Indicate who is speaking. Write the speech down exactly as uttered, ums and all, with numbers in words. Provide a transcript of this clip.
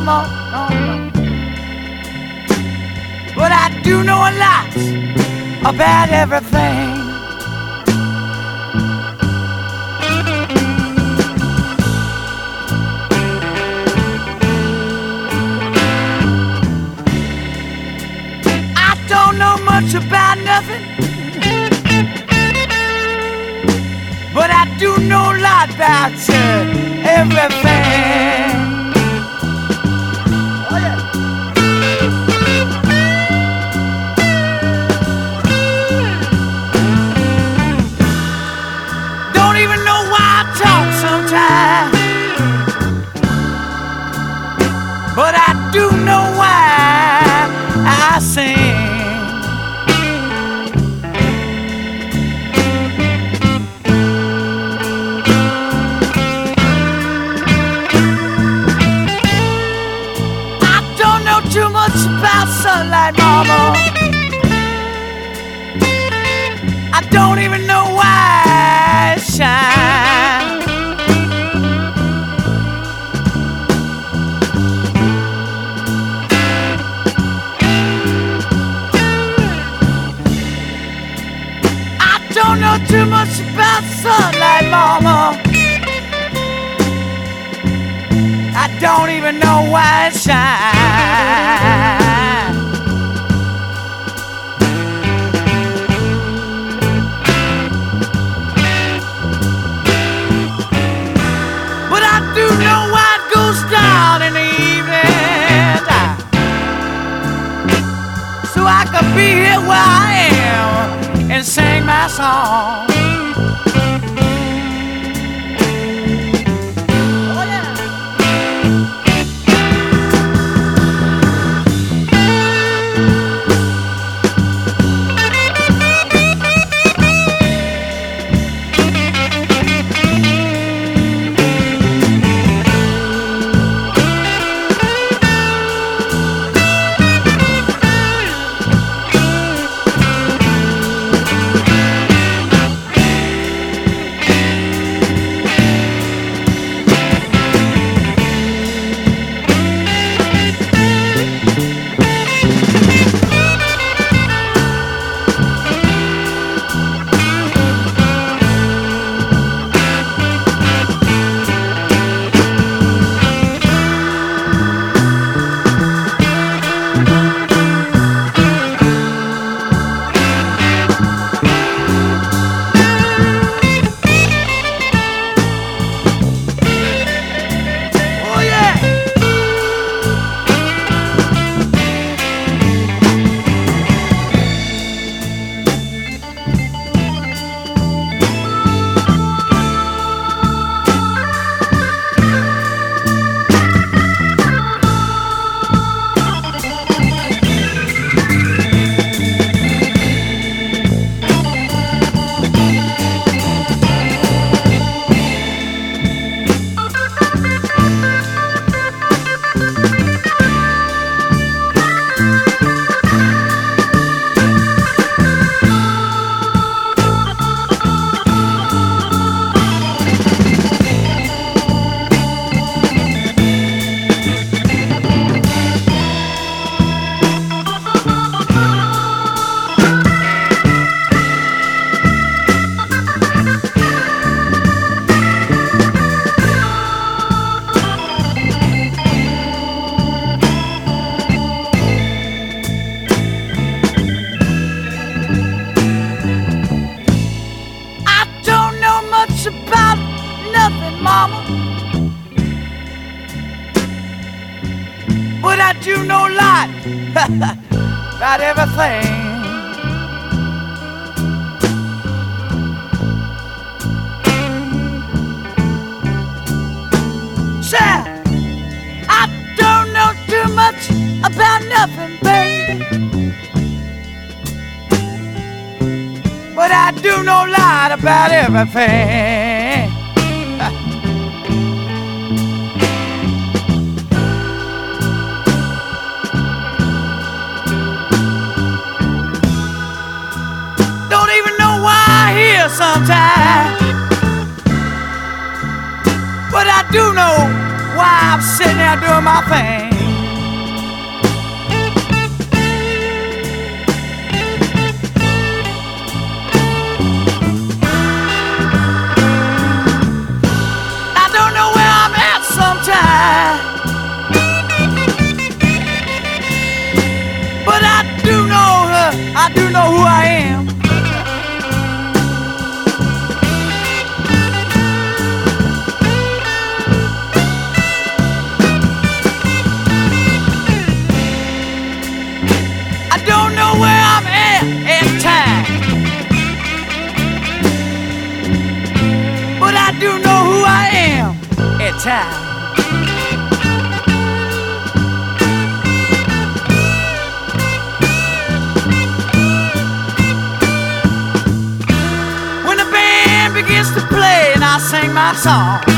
Speaker 1: mama, no, no. But I do know a lot about everything. I don't know much about nothing, but I do know a lot about uh, everything. Oh yeah. Don't even know why I talk sometimes, but I do know why I sing. Too much about sunlight, mama. I don't even know why it shines. I don't know too much about sunlight, mama. I don't even know why it shines. But I do know why it goes down in the evening time, so I can be here where I am and sing my song. About nothing, mama, but I do know a lot about everything. Sure, I don't know too much about nothing, baby, but I do know a lot about everything. Don't even know why I hear sometimes, but I do know why I'm sitting there doing my thing. time. When the band begins to play and I sing my song,